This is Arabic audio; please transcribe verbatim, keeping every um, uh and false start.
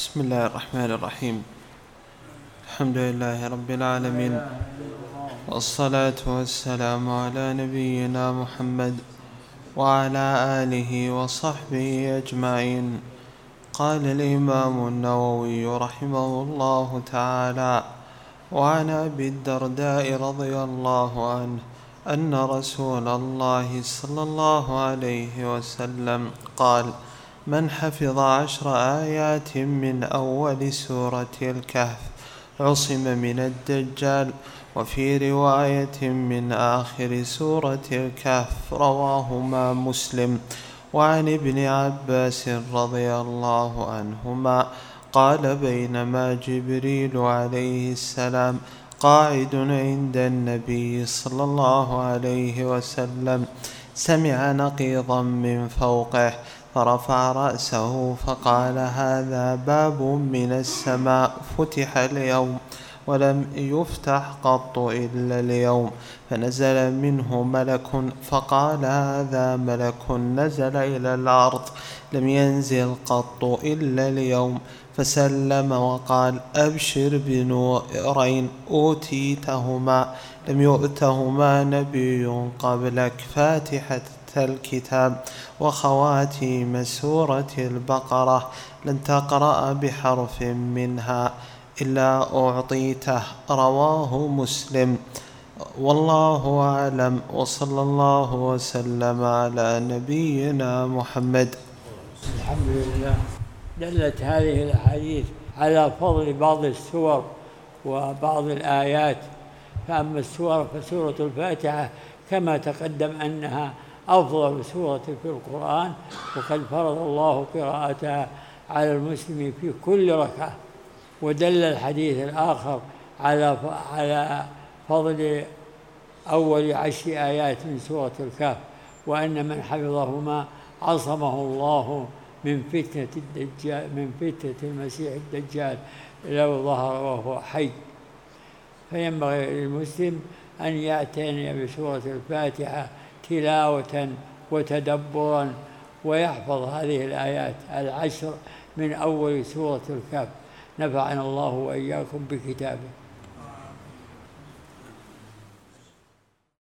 بسم الله الرحمن الرحيم. الحمد لله رب العالمين، والصلاة والسلام على نبينا محمد وعلى آله وصحبه أجمعين. قال الإمام النووي رحمه الله تعالى: وعن أبي الدرداء رضي الله عنه أن رسول الله صلى الله عليه وسلم قال: من حفظ عشر آيات من أول سورة الكهف عصم من الدجال. وفي رواية من آخر سورة الكهف، رواهما مسلم. وعن ابن عباس رضي الله عنهما قال: بينما جبريل عليه السلام قاعد عند النبي صلى الله عليه وسلم سمع نقيضا من فوقه، فرفع رأسه فقال: هذا باب من السماء فتح اليوم ولم يفتح قط إلا اليوم. فنزل منه ملك فقال: هذا ملك نزل إلى الأرض لم ينزل قط إلا اليوم. فسلم وقال: أبشر بنورين أوتيتهما لم يؤتهما نبي قبلك، فاتحة الكتاب وخواتيم سورة البقرة، لن تقرأ بحرف منها إلا أعطيته. رواه مسلم. والله أعلم، وصلى الله وسلم على نبينا محمد. الحمد لله. دلت هذه الأحاديث على فضل بعض السور وبعض الآيات. فأما السور فسورة الفاتحة كما تقدم أنها أفضل سورة في القرآن، وقد فرض الله قراءتها على المسلم في كل ركعة. ودل الحديث الآخر على على فضل أول عشر آيات من سورة الكهف، وأن من حفظهما عصمه الله من فتنة الدجال من فتنة المسيح الدجال لو ظهر وهو حي. فينبغي للمسلم أن يعتني بسورة الفاتحة تلاوة وتدبرا، ويحفظ هذه الآيات العشر من أول سورة الكهف. نفعنا الله وإياكم بكتابه.